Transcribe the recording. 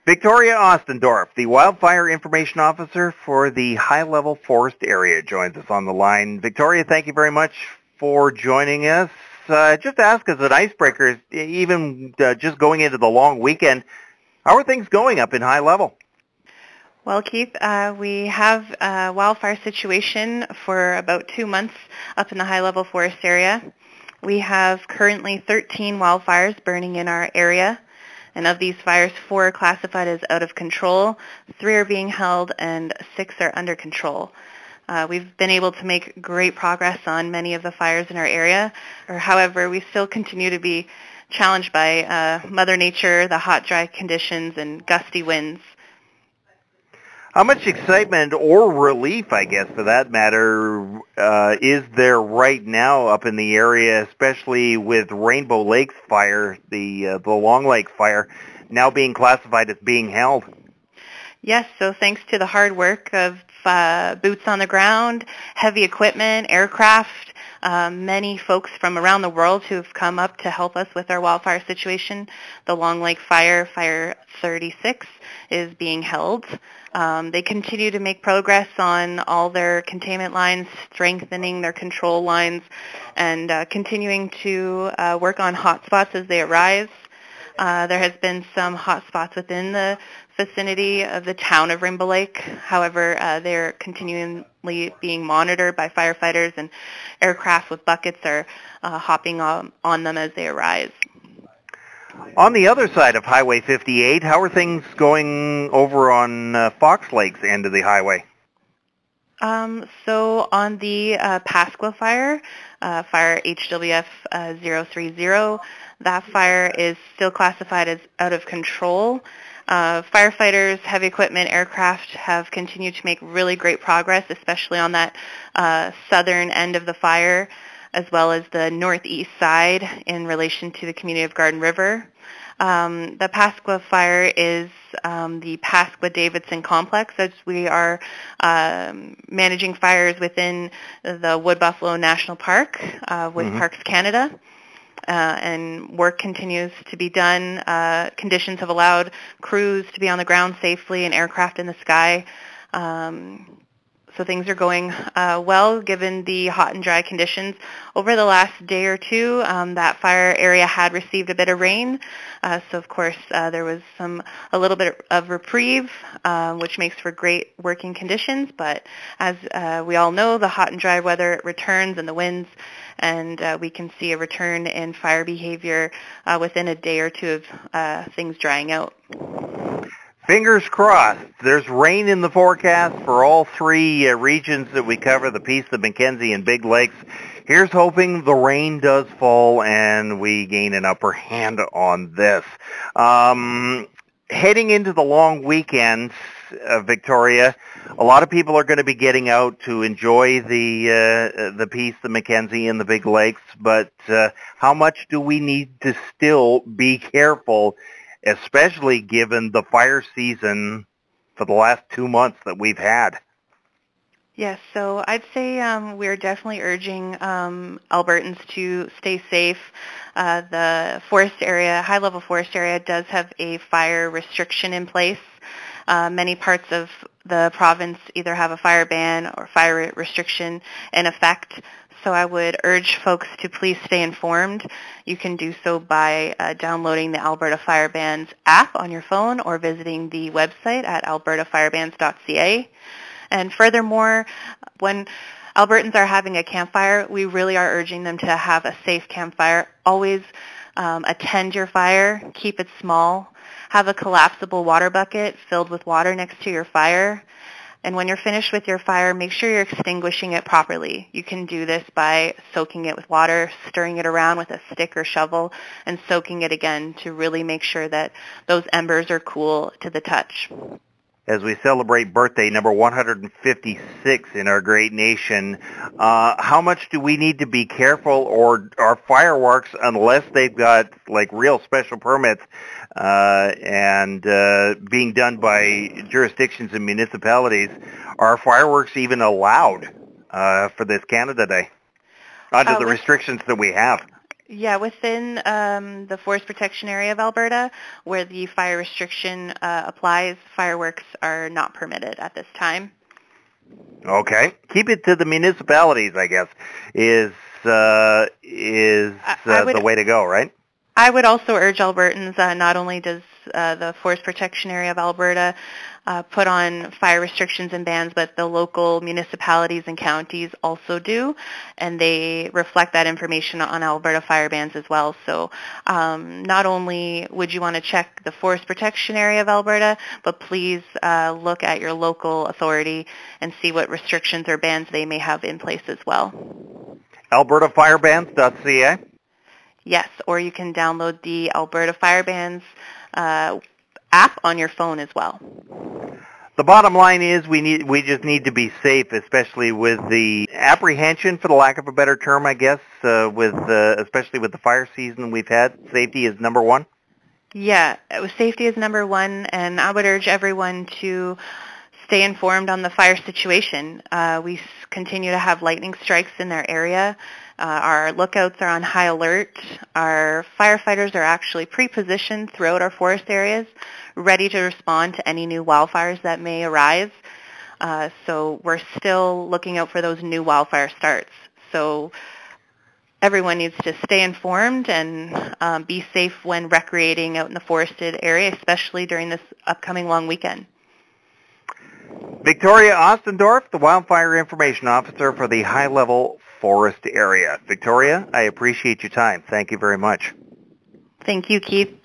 Victoria Ostendorf, the Wildfire Information Officer for the High Level Forest Area, joins us on the line. Victoria, thank you very much for joining us. Just to ask as an icebreaker, even just going into the long weekend, how are things going up in High Level? Well, Keith, we have a wildfire situation for about 2 months up in the high-level forest area. We have currently 13 wildfires burning in our area, and of these fires, 4 are classified as out of control, 3 are being held, and 6 are under control. We've been able to make great progress on many of the fires in our area. However, we still continue to be challenged by Mother Nature, the hot, dry conditions, and gusty winds. How much excitement or relief, I guess, for that matter, is there right now up in the area, especially with Rainbow Lakes fire, the Long Lake fire, now being classified as being held? Yes, so thanks to the hard work of boots on the ground, heavy equipment, aircraft, many folks from around the world who have come up to help us with our wildfire situation, the Long Lake Fire, Fire 36, is being held. They continue to make progress on all their containment lines, strengthening their control lines, and continuing to work on hotspots as they arise. There has been some hotspots within the vicinity of the town of Rainbow Lake. However, they're continually being monitored by firefighters, and aircraft with buckets are hopping on them as they arise. On the other side of Highway 58, how are things going over on Fox Lake's end of the highway? So on the Pasqua fire, fire HWF 030, that fire is still classified as out of control. Firefighters, heavy equipment, aircraft have continued to make really great progress, especially on that southern end of the fire, as well as the northeast side in relation to the community of Garden River. The Pasqua fire is the Pasqua-Davidson complex, as we are managing fires within the Wood Buffalo National Park with Parks Canada. And work continues to be done. Conditions have allowed crews to be on the ground safely and aircraft in the sky. So things are going well given the hot and dry conditions. Over the last day or two, that fire area had received a bit of rain. So of course there was a little bit of reprieve, which makes for great working conditions. But as we all know, the hot and dry weather returns and the winds, and we can see a return in fire behavior within a day or two of things drying out. Fingers crossed. There's rain in the forecast for all 3 regions that we cover, the Peace, the Mackenzie, and Big Lakes. Here's hoping the rain does fall and we gain an upper hand on this. Heading into the long weekend, Victoria, a lot of people are going to be getting out to enjoy the Peace, the Mackenzie, and the Big Lakes, but how much do we need to still be careful, especially given the fire season for the last 2 months that we've had? Yes, so I'd say we're definitely urging Albertans to stay safe. The forest area, high-level forest area, does have a fire restriction in place. Many parts of the province either have a fire ban or fire restriction in effect. So I would urge folks to please stay informed. You can do so by downloading the Alberta Fire Bans app on your phone or visiting the website at albertafirebans.ca. And furthermore, when Albertans are having a campfire, we really are urging them to have a safe campfire. Always attend your fire, keep it small, have a collapsible water bucket filled with water next to your fire. And when you're finished with your fire, make sure you're extinguishing it properly. You can do this by soaking it with water, stirring it around with a stick or shovel, and soaking it again to really make sure that those embers are cool to the touch. As we celebrate birthday number 156 in our great nation, how much do we need to be careful, or are fireworks, unless they've got like real special permits and being done by jurisdictions and municipalities, are fireworks even allowed for this Canada Day under the restrictions that we have? Yeah, within the Forest Protection Area of Alberta, where the fire restriction applies, fireworks are not permitted at this time. Okay. Keep it to the municipalities, I guess, is the way to go, right? I would also urge Albertans, not only does the Forest Protection Area of Alberta put on fire restrictions and bans, but the local municipalities and counties also do, and they reflect that information on Alberta fire bans as well. So not only would you want to check the Forest Protection Area of Alberta, but please look at your local authority and see what restrictions or bans they may have in place as well. AlbertaFirebans.ca? Yes, or you can download the Alberta Fire Bans app on your phone as well. The bottom line is we just need to be safe, especially with the apprehension, for the lack of a better term, I guess, especially with the fire season we've had. Safety is number one? Yeah, safety is number one, and I would urge everyone to stay informed on the fire situation. We continue to have lightning strikes in their area. Our lookouts are on high alert. Our firefighters are actually pre-positioned throughout our forest areas, ready to respond to any new wildfires that may arise. So we're still looking out for those new wildfire starts. So everyone needs to stay informed and be safe when recreating out in the forested area, especially during this upcoming long weekend. Victoria Ostendorf, the Wildfire Information Officer for the High Level Forest Area. Victoria, I appreciate your time. Thank you very much. Thank you, Keith.